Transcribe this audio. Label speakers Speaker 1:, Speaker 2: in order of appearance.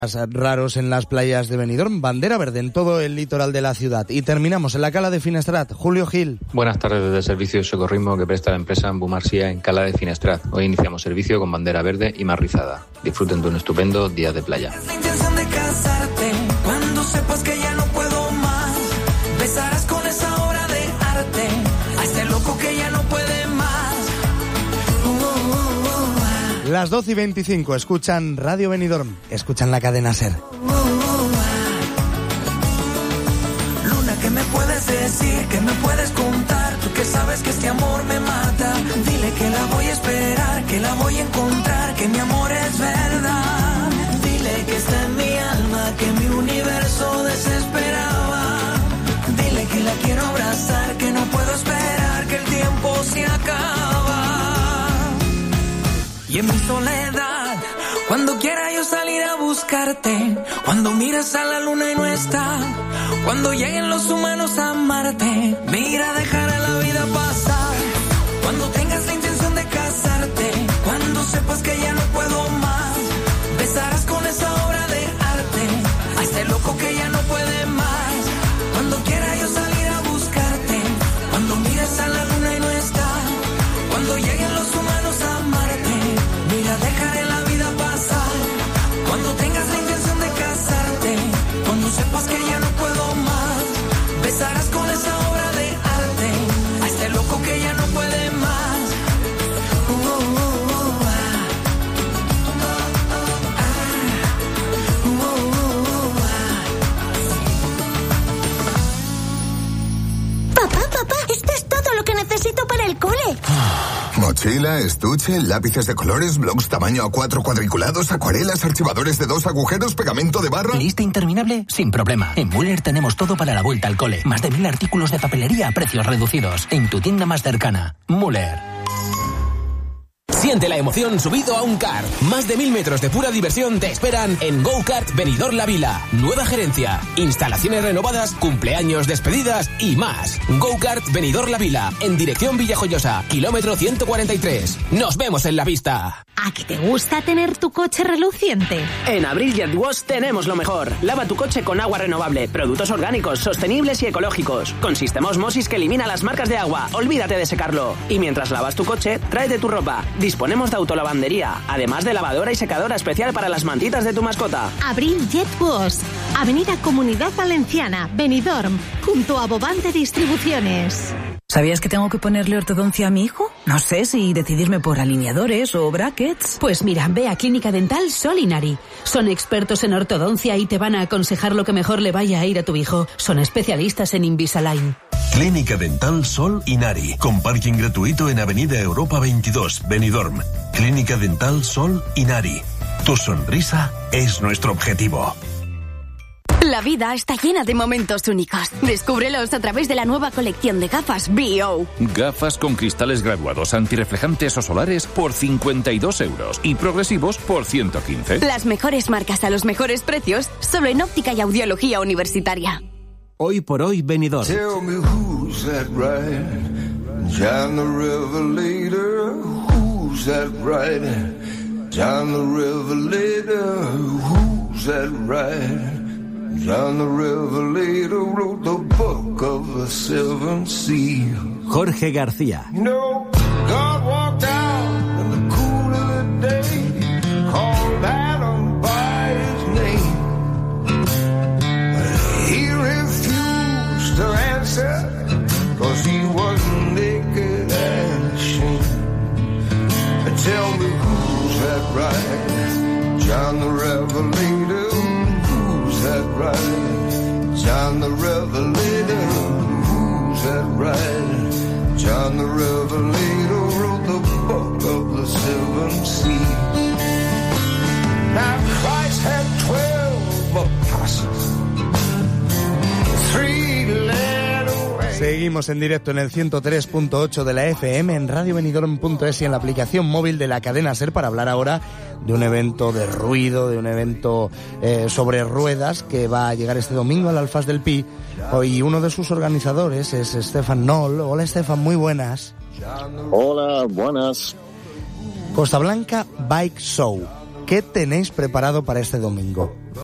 Speaker 1: Raros en las playas de Benidorm, bandera verde en todo el litoral de la ciudad. Y terminamos en la Cala de Finestrat. Julio Gil.
Speaker 2: Buenas tardes desde el servicio de socorrismo que presta la empresa Ambumarsia en Cala de Finestrat. Hoy iniciamos servicio con bandera verde y mar rizada. Disfruten de un estupendo día de playa.
Speaker 3: La intención de casarte, cuando sepas que ya no puedo más, besarás con esa obra de arte a este loco que ya no puede más.
Speaker 1: Las 12:25, escuchan Radio Benidorm, escuchan la cadena SER.
Speaker 3: Luna, ¿qué me puedes decir? ¿Qué me puedes contar? Tú que sabes que este amor me mata. Dile que la voy a esperar, que la voy a encontrar, que mi amor es verdad. Dile que está en mi alma, que mi universo desesperaba. Dile que la quiero abrazar, que no puedo esperar, que el tiempo se acaba. Y en mi soledad, cuando quiera yo salir a buscarte, cuando miras a la luna y no está, cuando lleguen los humanos a amarte, mira, dejar a la vida pasar. Cuando tengas la intención de casarte, cuando sepas que ya no puedo más, besarás con esa obra de arte a este loco que ya no puede más. Cuando quiera yo salir a buscarte, cuando mires a la luna y no está, cuando lleguen los humanos a amarte, mira, dejaré la vida pasar. Cuando tengas la intención de casarte, cuando sepas que ya no puedo más, besarás con esa obra de arte a este loco que ya no puede más.
Speaker 4: Papá, esto es todo lo que necesito para el cole.
Speaker 5: Mochila, estuche, lápices de colores, blocs tamaño A4 cuadriculados, acuarelas, archivadores de 2 agujeros, pegamento de barra...
Speaker 6: ¿Lista interminable? Sin problema. En Müller tenemos todo para la vuelta al cole. Más de 1000 artículos de papelería a precios reducidos. En tu tienda más cercana. Müller.
Speaker 7: Siente la emoción subido a un kart. Más de 1000 metros de pura diversión te esperan en Go Kart Benidorm La Vila. Nueva gerencia, instalaciones renovadas, cumpleaños, despedidas y más. Go Kart Benidorm La Vila, en dirección Villajoyosa, kilómetro 143. Nos vemos en la pista.
Speaker 4: ¿A qué te gusta tener tu coche reluciente?
Speaker 8: En Abril Jet Wash tenemos lo mejor. Lava tu coche con agua renovable, productos orgánicos, sostenibles y ecológicos. Con sistema osmosis que elimina las marcas de agua. Olvídate de secarlo. Y mientras lavas tu coche, tráete tu ropa. Disponemos de autolavandería, además de lavadora y secadora especial para las mantitas de tu mascota.
Speaker 4: Abril Jet Wash, Avenida Comunidad Valenciana, Benidorm, junto a Bobante Distribuciones.
Speaker 9: ¿Sabías que tengo que ponerle ortodoncia a mi hijo? No sé si decidirme por alineadores o brackets.
Speaker 10: Pues mira, ve a Clínica Dental Sol Inari. Son expertos en ortodoncia y te van a aconsejar lo que mejor le vaya a ir a tu hijo. Son especialistas en Invisalign.
Speaker 11: Clínica Dental Sol Inari, con parking gratuito en Avenida Europa 22, Benidorm. Clínica Dental Sol Inari. Tu sonrisa es nuestro objetivo.
Speaker 12: La vida está llena de momentos únicos. Descúbrelos a través de la nueva colección de gafas B.O.
Speaker 13: Gafas con cristales graduados antirreflejantes o solares por 52 euros y progresivos por 115.
Speaker 12: Las mejores marcas a los mejores precios, solo en óptica y audiología universitaria.
Speaker 14: Hoy por hoy, Benidorm.
Speaker 15: Tell me who's that right? John the Revelator. Who's that right? John the Revelator. Who's that right? John the Revelator wrote the book of the seven seals.
Speaker 14: Jorge García.
Speaker 15: You know, God walked out in the cool of the day, called Adam by his name. But he refused to answer, 'cause he was naked and ashamed. Tell me who's that right? John the Revelator. That right? John the Revelator. Who's that right? John the Revelator wrote the book of the seven seals. Now Christ had 12 apostles. 3 led away.
Speaker 1: Seguimos en directo en el 103.8 de la FM, en radiobenidorm.es y en la aplicación móvil de la cadena SER para hablar ahora de un evento de ruido, de un evento sobre ruedas que va a llegar este domingo al Alfaz del Pi. Hoy uno de sus organizadores es Stefan Noll. Hola Stefan, muy buenas.
Speaker 16: Hola, buenas.
Speaker 1: Costa Blanca Bike Show. ¿Qué tenéis preparado para este domingo?